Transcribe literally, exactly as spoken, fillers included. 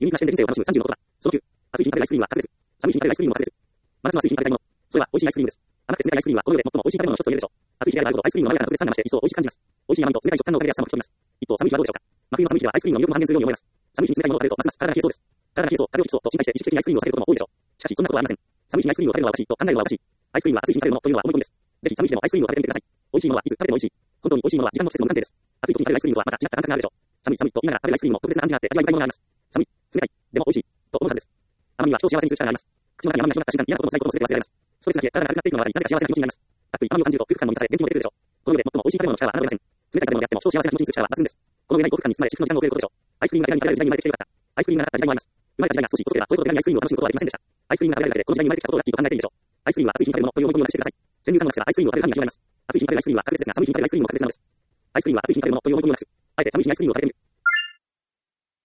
ユニークな視点で人生を楽しむさんじゅうのことだ。そのきゅう、暑い日に食べるアイスクリームは格別。寒い日に食べるアイスクリームは格別。真夏の暑い日に食べたいもの。それは美味しいアイスクリームです。甘くて冷たいアイスクリームはこの世で最も美味しい食べ物の一つと言えるでしょう。暑い日であるほどアイスクリームのまろやかな特別感が増して一層美味しく感じます。美味しい甘みと冷たい食感のおかげで暑さも吹き飛びます。一方、寒い日はどうでしょうか。真冬の寒い日はアイスクリームの魅力も半減するように思います。寒い日に冷たいものを食べるとますます体が冷えそうです。体が冷えそう、風邪をひきそうと心配して一時的にアイスクリームを避けることも多いでしょう。しかしそんなことはありません。寒い日にアイスクリームを食べるのはおかしいと考えるのはおかしい。アイスクリームは暑い日に食べるものというのは思い込みです。ぜひ寒い日でもアイスクリームを食べてみてください。美味しいものはいつ食べても美味しい。本当に美味しいものは時間の季節の無関係です。暑い時に食べるアイスクリームとはまた違った感覚があるでしょう。寒い寒いと言いながら食べるアイスクリームも特別な感じがあって味わい深いものがあります。寒い、冷たい、でも美味しいと思うはずです。甘みは人を幸せにする力があります。口の中に甘みが広がった瞬間、嫌なことも辛いことも全て忘れられます。ストレスなく体が軽くなっていくのが分かり、なぜか幸せな気持ちになります。たっぷり甘みを感じると空腹感も満たされ元気も出てくるでしょう。この世で最も美味しい食べ物の力は侮れません。冷たい食べ物であっても人を幸せな気持ちにする力は抜群です。この上ない幸福感に包まれ至福の時間を送れることでしょう。アイスクリームが手軽に食べられる時代に生まれてきてよかった。アイスクリームがなかった時代もあります。生まれた時代が少し遅れてはこれほど手軽にアイスクリームを楽しむことはできませんでした。アイスクリームが食べられるだけでこの時代に生まれてきたことがラッキーと考えていいでしょう。アイスクリームは暑い日に食べるものという思い込みをなくしてください。先入観のなくしたらアイスクリームを食べる範囲が広がります。暑い日に食べるアイスクリームは格別ですが、寒い日に食べるアイスクリームも格別なのです。アイスクリームは暑い日に食べるものという思い込みをなくす。あえて寒い日にアイスクリームを食べてみる。